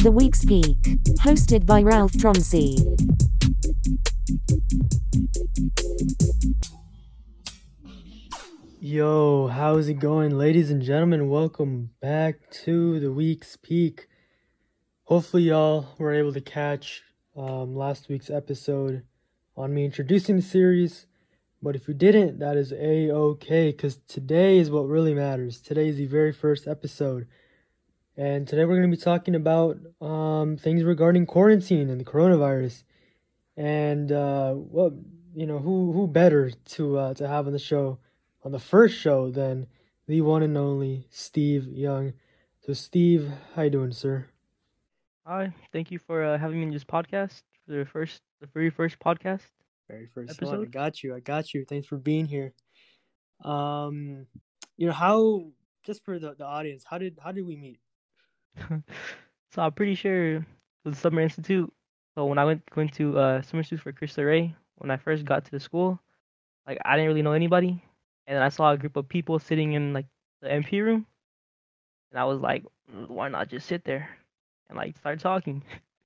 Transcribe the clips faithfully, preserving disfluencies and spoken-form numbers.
The Week's Peak, hosted by Ralph Tromsey. Yo, how's it going, ladies and gentlemen? Welcome back to The Week's Peak. Hopefully y'all were able to catch um, last week's episode on me introducing the series. But if you didn't, that is a-okay, because today is what really matters. Today is the very first episode. And today we're going to be talking about um, things regarding quarantine and the coronavirus. And, uh, well, you know, who who better to uh, to have on the show, on the first show, than the one and only Steve Young. So, Steve, how you doing, sir? Hi, thank you for uh, having me in this podcast for the first, the very first podcast Very first one. I episode. got you. I got you. Thanks for being here. Um, you know how? Just for the, the audience, how did how did we meet? So I'm pretty sure it was Summer Institute. So when I went went to uh, Summer Institute for Cristo Rey, when I first got to the school, like I didn't really know anybody, and then I saw a group of people sitting in like the M P room, and I was like, "Mm, why not just sit there and like start talking?"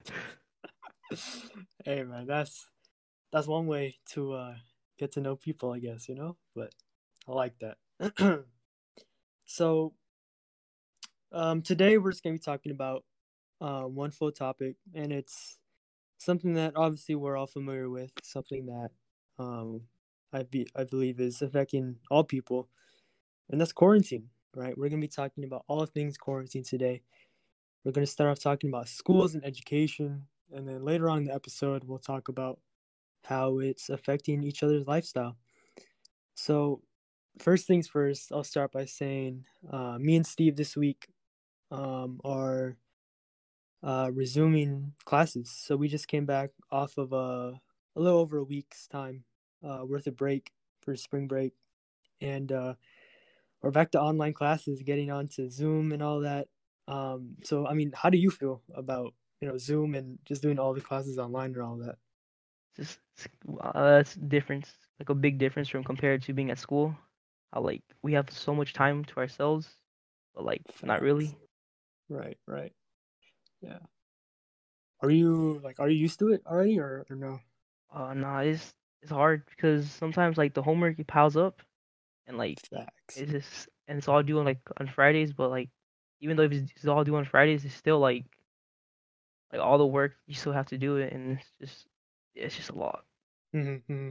Hey man, that's that's one way to uh, get to know people, I guess. You know, but I like that. So, um, today we're just gonna be talking about uh, one full topic, and it's something that obviously we're all familiar with, something that um, I be I believe is affecting all people, and that's quarantine. Right? We're gonna be talking about all things quarantine today. We're gonna start off talking about schools and education, and then later on in the episode, we'll talk about how it's affecting each other's lifestyle. So, first things first, I'll start by saying uh, me and Steve this week um, are uh, resuming classes. So we just came back off of a, a little over a week's time uh, worth of break for spring break. And uh, we're back to online classes, getting onto Zoom and all that. Um, so, I mean, how do you feel about, you know, Zoom and just doing all the classes online and all that? Just uh, that's difference, like a big difference from compared to being at school. How like we have so much time to ourselves, but like not Facts. really. Right, right. Yeah. Are you like are you used to it already or, or no? Uh, nah, it's it's hard because sometimes like the homework it piles up and like Facts. it's just and it's all due on like on Fridays, but like even though if it's, it's all due on Fridays, it's still like like all the work you still have to do it, and it's just it's just a lot. Mm-hmm.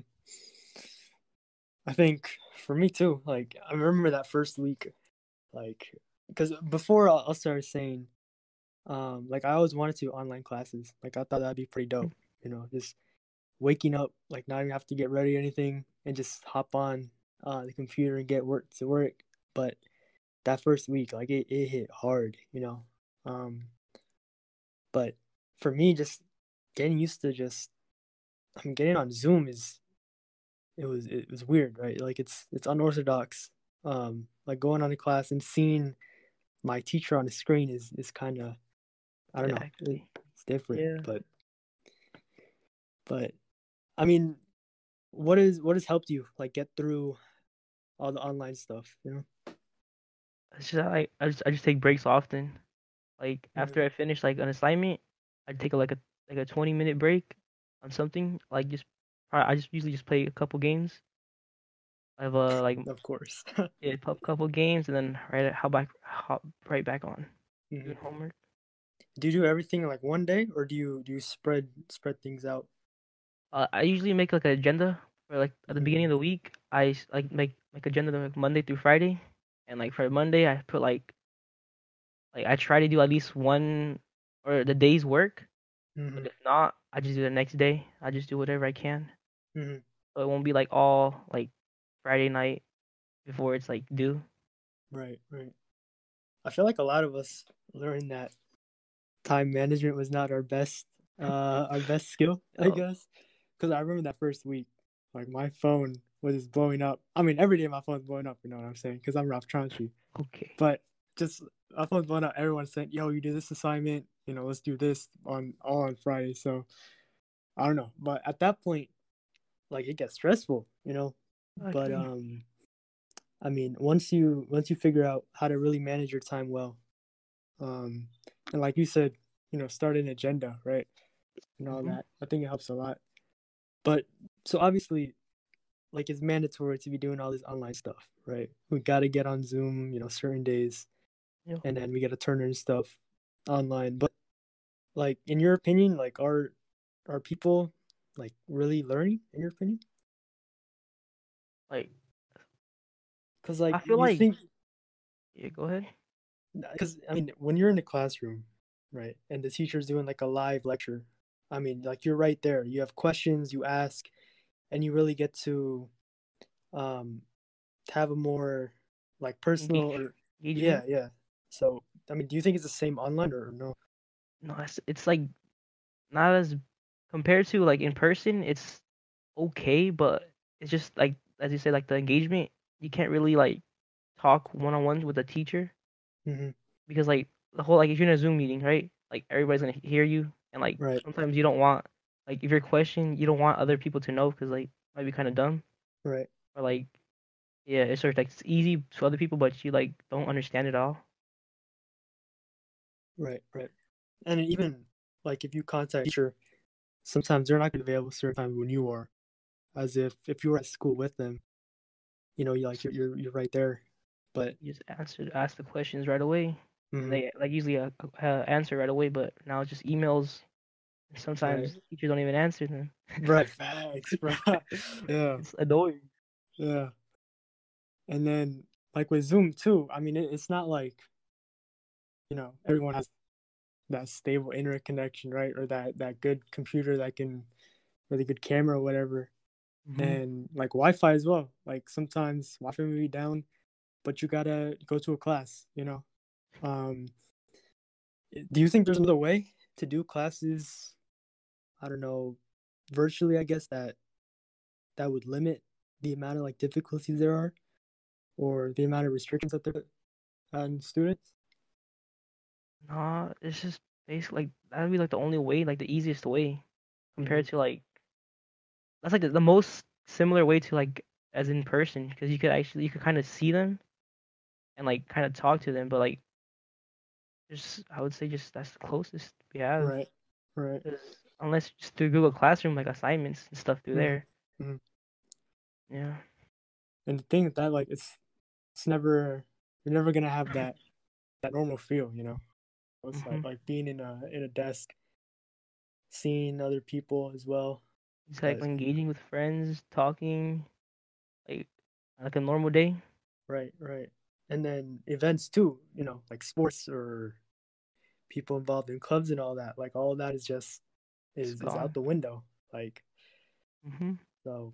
I think for me too. Like I remember that first week, like because before I started saying, um, like I always wanted to online classes. Like I thought that'd be pretty dope. You know, just waking up, like not even have to get ready or anything, and just hop on uh, the computer and get work to work. But that first week, like it, it hit hard. You know, um, but for me, just getting used to just I mean, getting on Zoom is it was it was weird, right? Like it's it's unorthodox. Um, like going on a class and seeing my teacher on the screen is is kind of I don't know, it, Exactly. it's different. Yeah. But but I mean, what is what has helped you like get through all the online stuff? You know? It's just I I just I just take breaks often. Like Mm-hmm. after I finish like an assignment, I take a, like a like a twenty minute break on something. Like just I I just usually just play a couple games. I have a like Of course. yeah, a couple games and then right how back hop right back on hmm doing homework. Do you do everything in like one day, or do you do you spread spread things out? Uh, I usually make like an agenda for like at the beginning Mm-hmm. of the week. I s- like make make agenda like Monday through Friday, and like for Monday I put like like I try to do at least one or the day's work. But Mm-hmm. if not, I just do the next day. I just do whatever I can. Mm-hmm. So it won't be like all like Friday night before it's like due. Right, right. I feel like a lot of us learned that time management was not our best uh our best skill, I Oh, guess. Because I remember that first week, like my phone was just blowing up. I mean, every day my phone's blowing up. You know what I'm saying? Because I'm Ralph Tronchi. okay. But just my phone's blowing up. Everyone's saying, "Yo, you do this assignment. You know, let's do this on all on Friday." So I don't know, but at that point, like it gets stressful. You know, but Okay. um, I mean, once you once you figure out how to really manage your time well, um, and like you said. you know, start an agenda, right? And all Mm-hmm. that. I think it helps a lot. But so obviously, like it's mandatory to be doing all this online stuff, right? We got to get on Zoom, you know, certain days, Yeah. and then we got to turn in stuff online. But like, in your opinion, like, are are people like really learning? In your opinion? Like Because like I feel you like think, yeah. Go ahead. because I mean, when you're in the classroom, right, and the teacher's doing like a live lecture, I mean, like you're right there. You have questions, you ask, and you really get to um have a more like personal Engage or yeah, engagement. yeah. So I mean, do you think it's the same online or no? No, it's it's like not as compared to like in person. It's okay, but it's just like as you said, like the engagement. You can't really like talk one on one with a teacher Hmm. because like the whole like if you're in a Zoom meeting, right? Like everybody's gonna hear you, and like Right, sometimes you don't want like if your question you don't want other people to know because like might be kind of dumb right, or like yeah, it's sort of like it's easy to other people, but you like don't understand it all. right, right. And even like if you contact a teacher, sometimes they're not going to be available certain times when you are, as if if you were at school with them, you know, you like you're you're, you're right there. But You just answer ask the questions right away, and mhm, they like usually uh, uh, answer right away. But now it's just emails. right, Sometimes teachers don't even answer them. right, facts, bro. Yeah, It's annoying. yeah. And then like with Zoom too, I mean, it, it's not like you know everyone has that stable internet connection, right? Or that that good computer that can really good camera or whatever. Hmm. And like Wi-Fi as well. Like sometimes Wi-Fi may be down, but you gotta go to a class, you know. Um, do you think there's another way to do classes? I don't know, virtually. I guess that that would limit the amount of like difficulties there are, or the amount of restrictions that there are on students. Nah, it's just basically like that'd be like the only way, like the easiest way Mm-hmm. compared to like that's like the, the most similar way to like as in person because you could actually you could kind of see them and like kind of talk to them, but like just I would say just that's the closest we have. Right, right. 'Cause unless just through Google Classroom, like assignments and stuff through Mm-hmm. there. Mm-hmm. Yeah. And the thing is that like it's it's never you're never gonna have that that normal feel, you know. It's Hmm. like like being in a in a desk, seeing other people as well. It's like But engaging with friends, talking, like like a normal day. right, right. And then events too, you know, like sports or people involved in clubs and all that. Like all of that is just It's is is out gone. the window. Like Hmm. so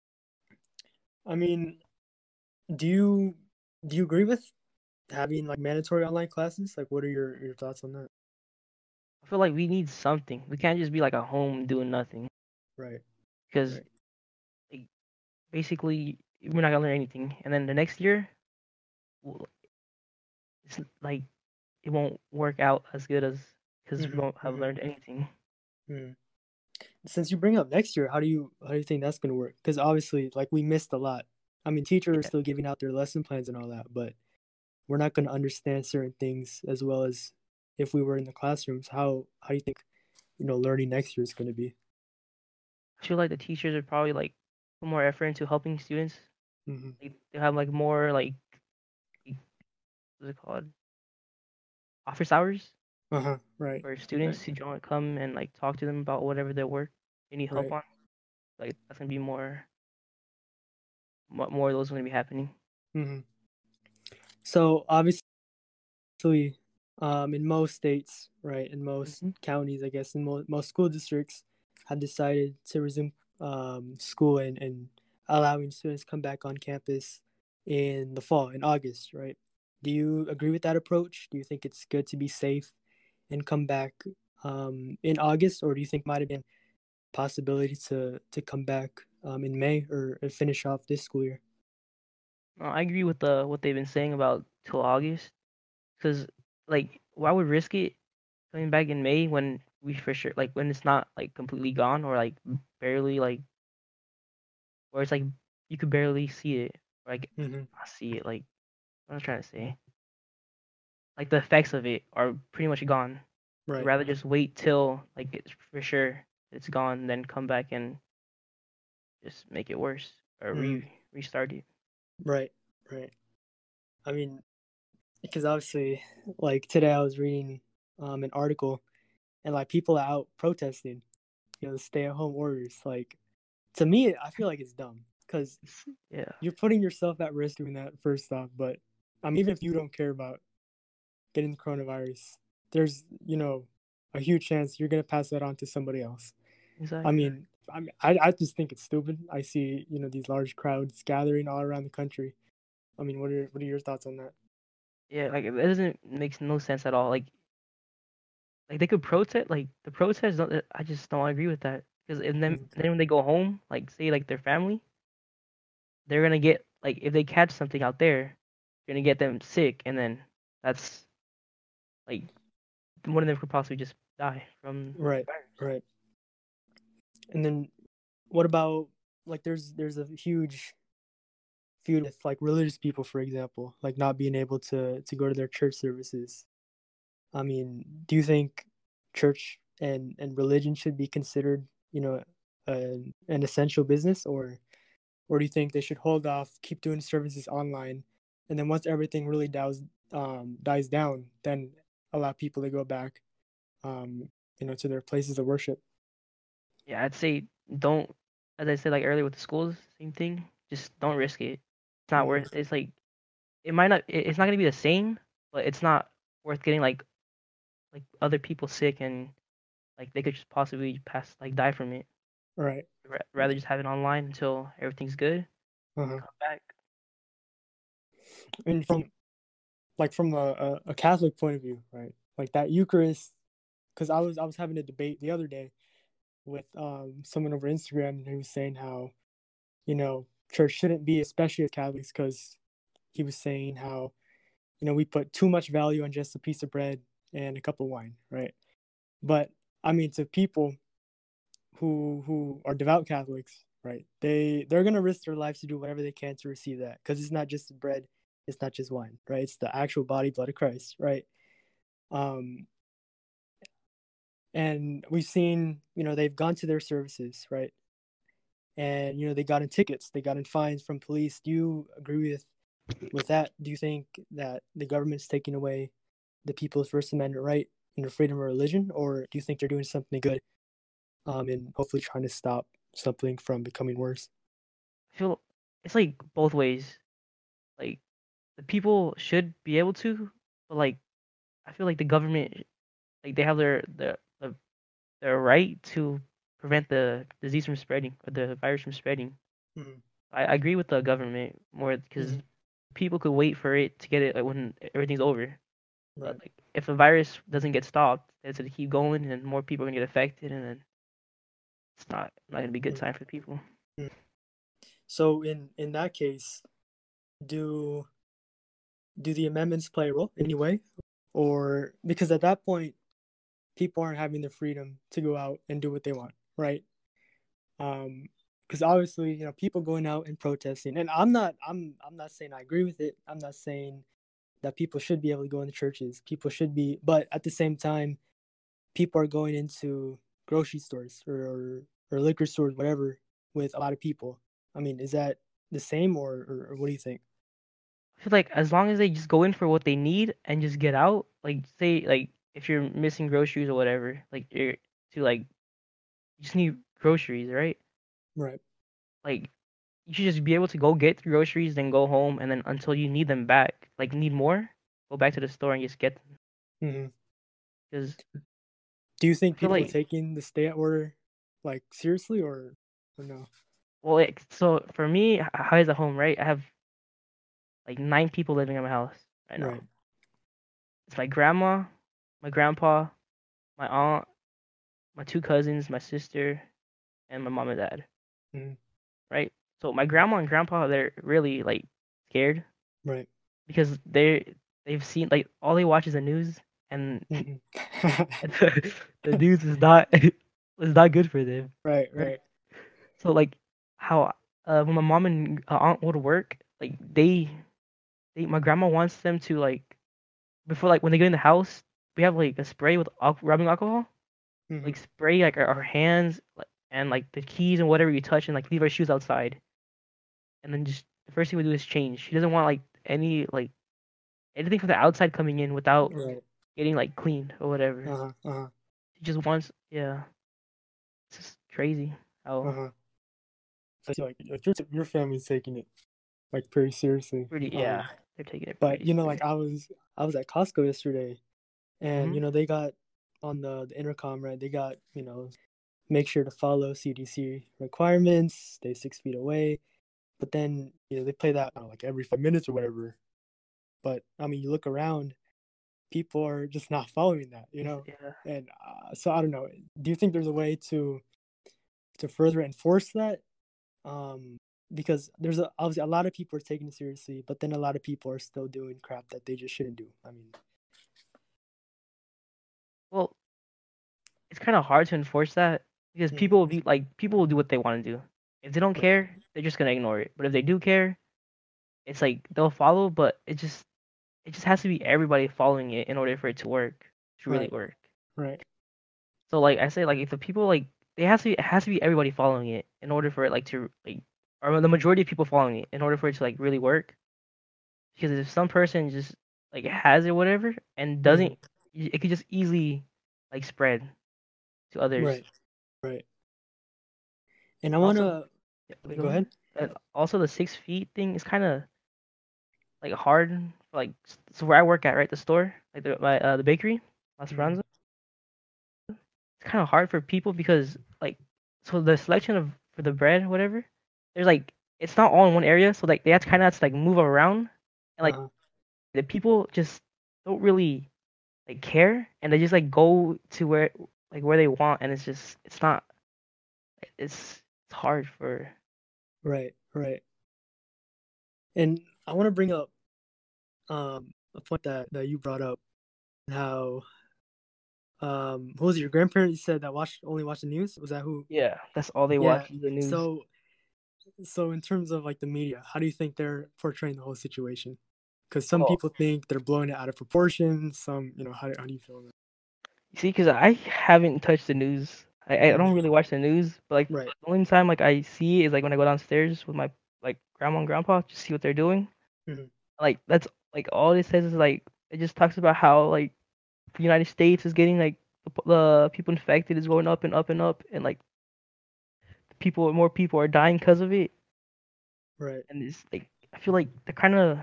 I mean, do you do you agree with having like mandatory online classes? Like what are your your thoughts on that? I feel like we need something. We can't just be like at home doing nothing Right, because right. like, basically we're not gonna learn anything. And then the next year, w- it's like it won't work out as good as because we Mm-hmm, won't have mm-hmm, learned anything. mm. Since you bring up next year, how do you how do you think that's gonna work? Because obviously, like we missed a lot. I mean, teachers are Yeah. still giving out their lesson plans and all that, but we're not gonna understand certain things as well as if we were in the classrooms. How how do you think you know learning next year is gonna be? I feel like the teachers are probably like put more effort into helping students. Mm-hmm. Like, they have like more like like, what's it called? Office hours Uh huh. Right. for Right. students to join, come and like talk to them about whatever their work they need help Right. on. Like that's gonna be more, mo- more of those gonna be happening. Mm-hmm. So obviously, um, in most states, right, in most Hmm. counties, I guess, in mo- most school districts, have decided to resume um, school and, and allowing students come back on campus in the fall, in August, right? Do you agree with that approach? Do you think it's good to be safe and come back um, in August, or do you think might have been possibility to to come back um, in May or, or finish off this school year? Uh, I agree with the what they've been saying about till August, because like why would risk it coming back in May when we for sure like when it's not like completely gone or like barely like or it's like you could barely see it or like Mm-hmm. not see it like what I'm trying to say like the effects of it are pretty much gone. I'd Right. rather just wait till like it's for sure it's gone, then come back and just make it worse or Mm, re restart it. right. Right. I mean, because obviously, like today I was reading um an article and like people are out protesting, you know, the stay-at-home orders. Like to me, I feel like it's dumb because Yeah, you're putting yourself at risk doing that first off. But I mean, even if you don't care about getting the coronavirus, there's you know a huge chance you're gonna pass that on to somebody else. I exactly. mean, I mean, I, I just think it's stupid. I see you know these large crowds gathering all around the country. I mean, what are what are your thoughts on that? Yeah, like it doesn't makes no sense at all. Like like they could protest, like the protest. Don't, uh, I just don't agree with that because and then Mhm. then when they go home, like say like their family, they're gonna get like if they catch something out there, you're gonna get them sick, and then that's like one of them could possibly just die from Right, the virus. right. And then what about like there's there's a huge feud with like religious people, for example, like not being able to to go to their church services. I mean, do you think church and and religion should be considered, you know, an an essential business, or or do you think they should hold off, keep doing services online, and then once everything really dies um dies down, then allow people to go back, um, you know, to their places of worship? Yeah, I'd say don't, as I said like earlier with the schools, same thing. Just don't risk it. It's not Mm, worth. It's like it might not. it- It's not gonna be the same, but it's not worth getting like like other people sick and like they could just possibly pass like die from it. right. Ra- Rather just have it online until everything's good. Uh-huh. Come back. And from like from a, a, a Catholic point of view, right? Like that Eucharist, because I was I was having a debate the other day with um someone over Instagram, and he was saying how you know church shouldn't be, especially as Catholics, because he was saying how you know we put too much value on just a piece of bread and a cup of wine, right? But I mean, to people who who are devout Catholics, right? They they're gonna risk their lives to do whatever they can to receive that, because it's not just the bread, it's not just wine, right? It's the actual body, blood of Christ, right? Um, and we've seen, you know, they've gone to their services, right? And you know, they got in tickets, they got in fines from police. Do you agree with with that? Do you think that the government's taking away the people's First Amendment right and their freedom of religion, or do you think they're doing something good, um, and hopefully trying to stop something from becoming worse? I feel it's like both ways. Like the people should be able to, but like I feel like the government, like they have their the the their right to prevent the disease from spreading or the virus from spreading. Mm-hmm. I, I agree with the government more because Mm-hmm. people could wait for it to get it like, when everything's over. But Right. like if the virus doesn't get stopped, it's gonna keep going and more people are gonna get affected, and then it's not not gonna be a good time for people. Mm-hmm. So in in that case, do do the amendments play a role anyway, or because at that point people aren't having the freedom to go out and do what they want, right? Um, because obviously, you know, people going out and protesting, and I'm not, I'm, I'm not saying I agree with it. I'm not saying that people should be able to go into churches. People should be, but at the same time, people are going into grocery stores or or, or liquor stores, whatever, with a lot of people. I mean, is that the same, or, or, or what do you think? I feel like as long as they just go in for what they need and just get out, like say like if you're missing groceries or whatever, like you're to like you just need groceries, right? Right. Like you should just be able to go get the groceries, then go home, and then until you need them back, like need more, go back to the store and just get them. Hmm. Because Do you I think feel people are like, taking the stay at order like seriously, or or no? well, like, so for me, h- how is at home, right? I have like nine people living in my house right Right. now. It's my grandma, my grandpa, my aunt, my two cousins, my sister, and my mom and dad, Hmm. right? So my grandma and grandpa, they're really like scared Right. because they they've seen like all they watch is the news, and Hmm. the, the news is not is not good for them, Right. right? Right. So like how uh, when my mom and uh, aunt go to work, like they they my grandma wants them to like before like when they get in the house, we have like a spray with al- rubbing alcohol, Mhm. like spray like our, our hands like, and like the keys and whatever you touch, and like leave our shoes outside, and then just the first thing we do is change. She doesn't want like any like anything from the outside coming in without Right. getting like cleaned or whatever. Uh huh. Uh huh. She just wants, yeah, it's just crazy Uh how huh. I feel like like your your family's taking it like pretty seriously. pretty, Um, yeah, they're taking it but pretty you know, serious. like I was I was at Costco yesterday, and Hmm. you know they got on the the intercom, right? They got, you know make sure to follow C D C requirements, stay six feet away. But then, you know they play that, I don't know, like every five minutes or whatever. But I mean, you look around, people are just not following that, you know. Yeah. And uh, so I don't know. Do you think there's a way to to further enforce that? Um, because there's a, obviously a lot of people are taking it seriously, but then a lot of people are still doing crap that they just shouldn't do. I mean, Well, it's kind of hard to enforce that because mhm, people will be like people will do what they want to do. If they don't right, care, they're just gonna ignore it. But if they do care, it's like they'll follow, but it just it just has to be everybody following it in order for it to work, to really right, work. right, So like I say, like if the people like it has to be it has to be everybody following it in order for it like to like or the majority of people following it in order for it to like really work. Because if some person just like has it whatever and hmm doesn't, it could just easily like spread to others. right, right. And I Also, wanna yeah, let me go go ahead. ahead. And also the six feet thing is kind of like hard. For, like s- so where I work at, right, the store, like the my uh, the bakery, La Hmm. Speranza. It's kind of hard for people because like so the selection of for the bread whatever, there's like it's not all in one area, so like they have to kind of like move around, and like Uh-huh. the people just don't really like care, and they just like go to where like where they want, and it's just it's not it's it's hard for Right, right. And I want to bring up um a point that that you brought up, how um who was it, your grandparents said that watch only watch the news? Was that who? yeah, that's all they Yeah. watch is the news. So so in terms of like the media, how do you think they're portraying the whole situation? Because some Well, people think they're blowing it out of proportion. Some, you know, how how do you feel about you see, because I haven't touched the news. I, I it? Mhm. don't really watch the news, but like Right. the only time like I see is like when I go downstairs with my like grandma and grandpa to see what they're doing. Hmm. Like that's like all it says is like it just talks about how like the United States is getting like the, p- the people infected is going up and up and up, and like people more people are dying because of it. Right. And it's like I feel like they're kind of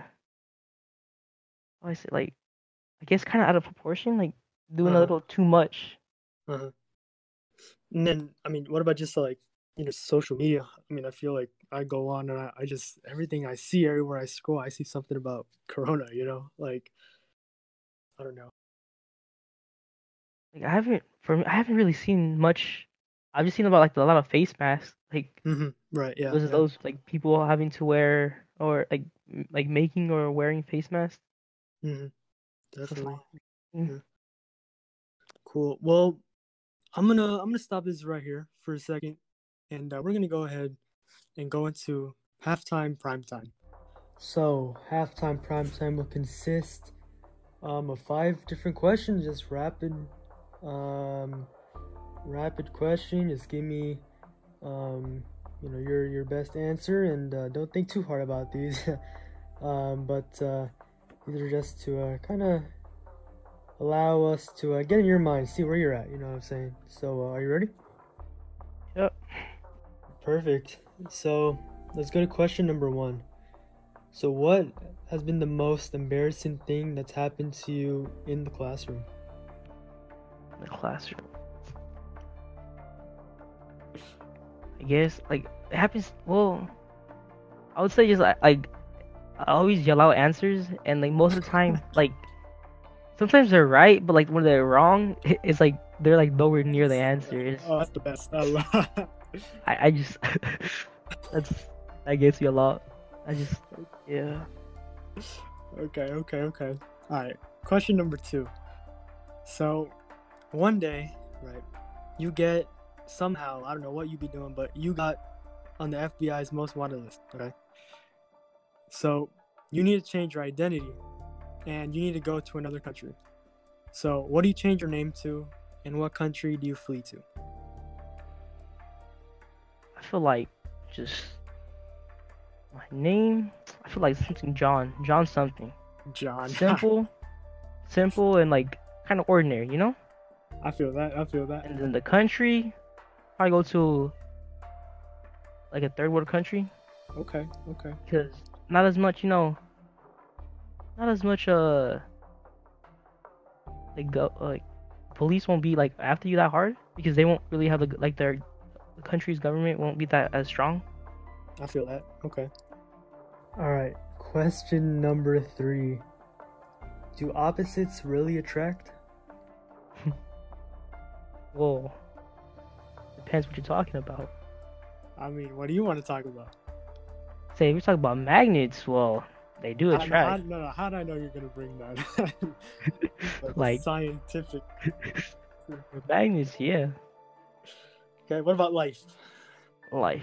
I say like I guess kind of out of proportion, like doing a Uh-huh. little too much. Uh-huh. And then, I mean, what about just like, you know, social media? I mean, I feel like I go on and I, I just, everything I see, everywhere I scroll, I see something about Corona, you know? Like, I don't know. Like I haven't for me, I haven't really seen much. I've just seen about like a lot of face masks, like Hmm. Right. Yeah. those Yeah. those like people having to wear or like m- like making or wearing face masks. Hmm. So it's Definitely. like, Yeah. Cool. Well, I'm gonna I'm gonna stop this right here for a second, and uh, we're gonna go ahead and go into halftime prime time. So halftime prime time will consist um, of five different questions, just rapid, um, rapid question. Just give me, um, you know, your your best answer, and uh, don't think too hard about these. um, but uh, these are just to uh, kind of allow us to uh, get in your mind, see where you're at. You know what I'm saying? So, uh, are you ready? yep. Perfect. So, let's go to question number one. So, what has been the most embarrassing thing that's happened to you in the classroom? The classroom. I guess like it happens. Well, I would say just like, like I always yell out answers, and like most of the time, like sometimes they're right, but like when they're wrong, it- it's like they're like nowhere near the answers. Oh, that's the best. I love. I I just that's that gets me a lot. I just yeah. Okay, okay, okay. All right. Question number two. So, one day, right, you get somehow, I don't know what you be doing, but you got on the F B I's most wanted list, okay? So, you need to change your identity and you need to go to another country. So, what do you change your name to, and what country do you flee to? I feel like just my name. I feel like something John. John something. John. Simple, simple, and like kind of ordinary, you know. I feel that. I feel that. And then the country, probably go to like a third world country, Okay. Okay. because not as much, you know, not as much uh like go like police won't be like after you that hard because they won't really have the like their the country's government won't be that as strong. I feel that. Okay. All right. Question number three. Do opposites really attract? Well, depends what you're talking about. I mean, what do you want to talk about? Say if you're talking about magnets, well, they do How, how, attract. no, no, how did I know you're gonna bring that? like, Like scientific. magnets, yeah. Okay. What about life? Life.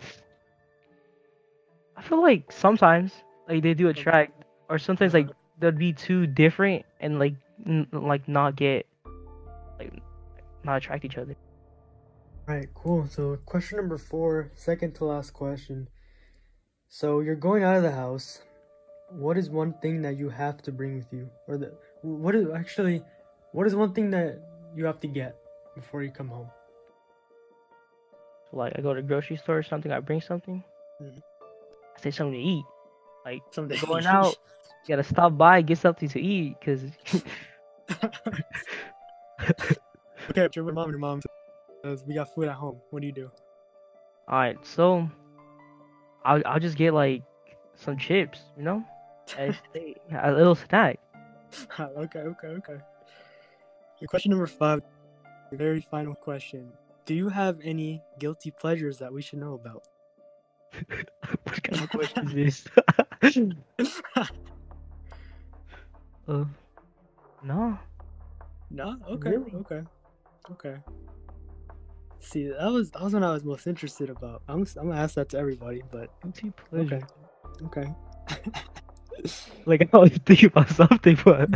I feel like sometimes like they do attract, or sometimes like they'd be too different and like n- like not get like not attract each other. All right. Cool. So, question number four, second to last question. So, you're going out of the house. What is one thing that you have to bring with you, or the what is actually, what is one thing that you have to get before you come home? So like I go to the grocery store or something, I bring something. Mhm. I say something to eat. Like Someday. going out, you gotta stop by, get something to eat, cause Okay, your mom, your mom says we got food at home. What do you do? alright, so I'll I'll just get like some chips, you know, and stay- a little snack. okay, okay, okay. Your question number five, your very final question. Do you have any guilty pleasures that we should know about? What kind of question is this? uh, no, No? Okay, really. okay, okay. See, that was that was what I was most interested about. I'm I'm gonna ask that to everybody, but Guilty pleasure. okay, okay. Like I was thinking about something, but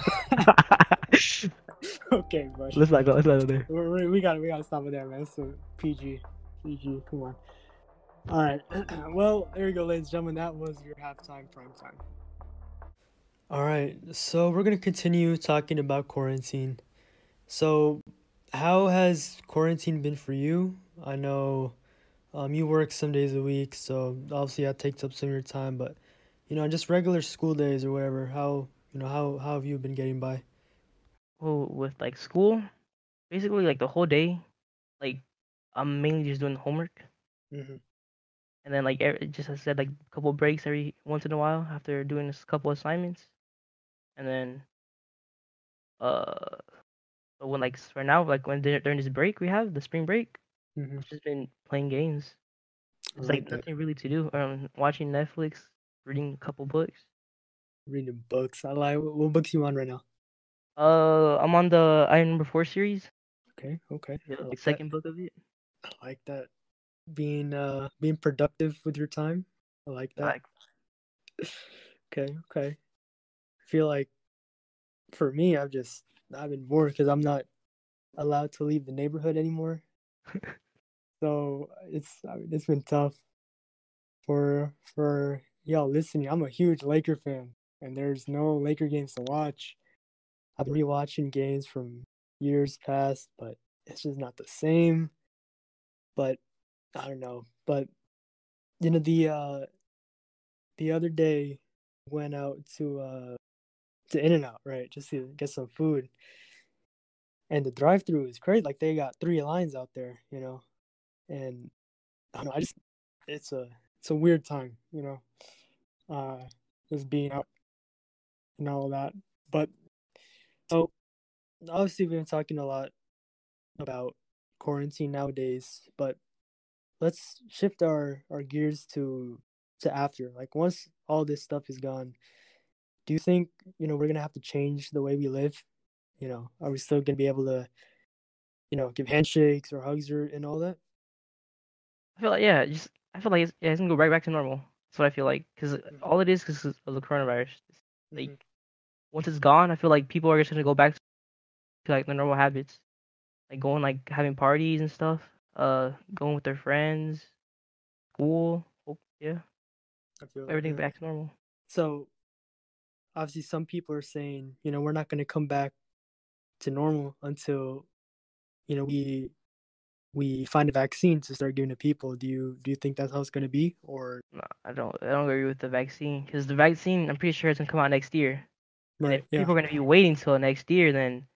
Okay, bro. let's not go. Let's not go there. We, we, we gotta we gotta stop it there, man. So P G, P G. Come on. All right. Well, there you go, ladies and gentlemen. That was your halftime prime time. All right. So we're gonna continue talking about quarantine. So, how has quarantine been for you? I know, um, you work some days a week, so obviously that takes up some of your time. But, you know, just regular school days or whatever. How you know how how have you been getting by? Well, with like school, basically like the whole day, like I'm mainly just doing homework, Mm-hmm. and then like every, just as I said, like a couple breaks every once in a while after doing this couple assignments, and then uh, but when like s- right now, like when dur- during this break we have the spring break, Mm-hmm. I've just been playing games. I There's like like that. nothing really to do. Um, watching Netflix, reading a couple books. Reading books. I like. What, what books you on right now? Uh, I'm on the Iron Number Four series, Okay. Okay. the I like like that. second book of it. I like that. Being uh being productive with your time. I like that. Like, Okay. Okay. I feel like for me, I've just I've been bored because I'm not allowed to leave the neighborhood anymore. So it's I mean, it's been tough for for y'all listening. I'm a huge Laker fan, and there's no Laker games to watch. I've been rewatching games from years past, but it's just not the same. But I don't know. But you know the uh the other day went out to uh to In and Out, right, just to get some food. And the drive through is crazy. Like they got three lines out there, you know. And I don't know, I just it's a it's a weird time, you know. Uh just being out and all that. But so obviously we've been talking a lot about quarantine nowadays, but let's shift our our gears to to after. Like once all this stuff is gone, do you think, you know, we're gonna have to change the way we live? You know, are we still gonna be able to, you know, give handshakes or hugs or and all that? I feel like yeah, just I feel like it's, yeah, it's gonna go right back to normal. That's what I feel like because Mm-hmm. all it is because of the coronavirus. Like Mm-hmm. once it's gone, I feel like people are just gonna go back to like their normal habits, like going like having parties and stuff, uh, going with their friends, school. Hope, yeah, I feel that, everything yeah. back to normal. So obviously, some people are saying, you know, we're not going to come back to normal until, you know, we we find a vaccine to start giving to people. Do you do you think that's how it's going to be, or No, I don't. I don't agree with the vaccine because the vaccine, I'm pretty sure it's gonna come out next year. And if right? Yeah. people are gonna be waiting till next year, then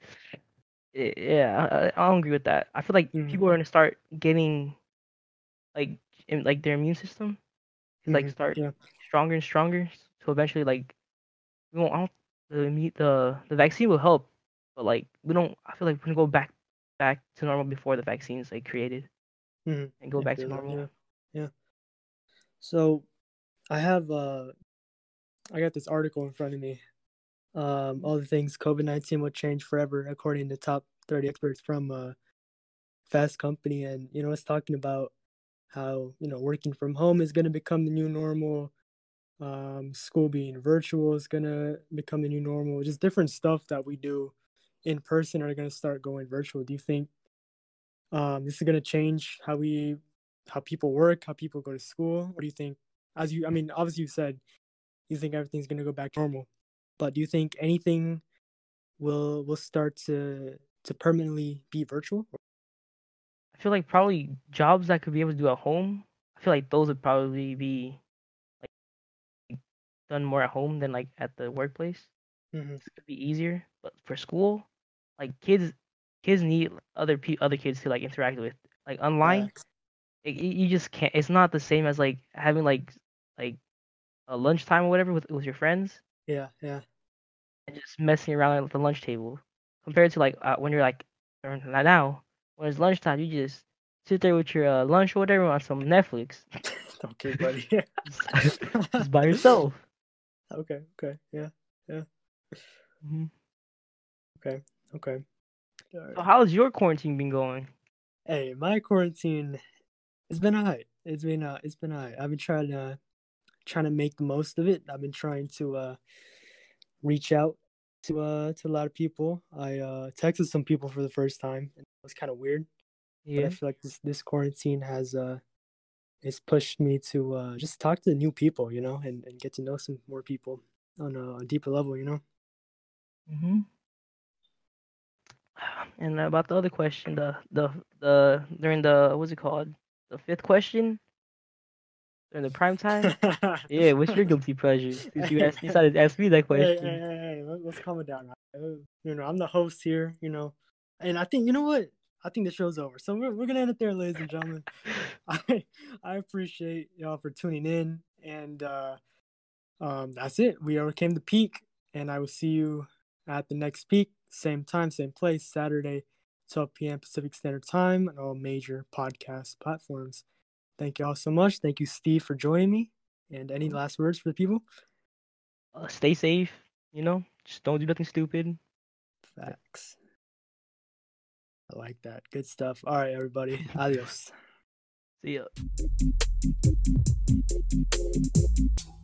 eh, yeah, I, I I don't agree with that. I feel like Mm-hmm. people are gonna start getting like in, like their immune system is like Mm-hmm. start Yeah. stronger and stronger. So eventually, like we won't. I don't, the immu- the the vaccine will help, but like we don't. I feel like we're gonna go back back to normal before the vaccine is like created Mm-hmm. and go I back to feel that. normal. Yeah. Yeah. So I have uh I got this article in front of me. Um, all the things COVID nineteen will change forever, according to top thirty experts from uh, Fast Company, and you know it's talking about how you know working from home is going to become the new normal. Um, school being virtual is going to become the new normal. Just different stuff that we do in person are going to start going virtual. Do you think um, this is going to change how we how people work, how people go to school? Or do you think, as you, I mean, obviously you said you think everything's going to go back to normal, but do you think anything will will start to to permanently be virtual? I feel like probably jobs that could be able to do at home. I feel like those would probably be like done more at home than like at the workplace. Mm-hmm. It could be easier, but for school, like kids, kids need other pe other kids to like interact with. Like online, Facts. it, you you just can't. It's not the same as like having like like a lunchtime or whatever with with your friends Yeah, yeah. and just messing around at the lunch table. Compared to like uh, when you're like or not now when it's lunchtime, you just sit there with your uh, lunch or whatever on some Netflix, Okay, buddy. just, just by yourself. okay, okay. Yeah, yeah. Hmm. Okay, okay. All So right. how's your quarantine been going? Hey, my quarantine, it's been alright. It's been uh it's been alright. I've been trying to trying to make the most of it. I've been trying to uh reach out to uh to a lot of people. I uh texted some people for the first time. It was kind of weird, but I Yeah. feel like this this quarantine has uh it's pushed me to uh just talk to new people, you know, and, and get to know some more people on a, a deeper level, you know. Hmm. And about the other question, the the the during the what's it called? The fifth question during the prime time. Yeah, what's your guilty pleasure? Since you hey, asked, you decided to ask me that hey, hey, question. hey, hey, let- let's calm it down. Right? Uh, You know, I'm the host here, you know, and I think you know what? I think the show's over, so we're we're gonna end it there, ladies and gentlemen. I I appreciate y'all for tuning in, and uh, um, that's it. We overcame the peak, and I will see you at the next peak, same time, same place, Saturday, twelve p m. Pacific Standard Time, on all major podcast platforms. Thank you all so much. Thank you, Steve, for joining me. And any last words for the people? Uh, stay safe. You know, just don't do nothing stupid. Facts. I like that. Good stuff. All right, everybody. Adios. See ya.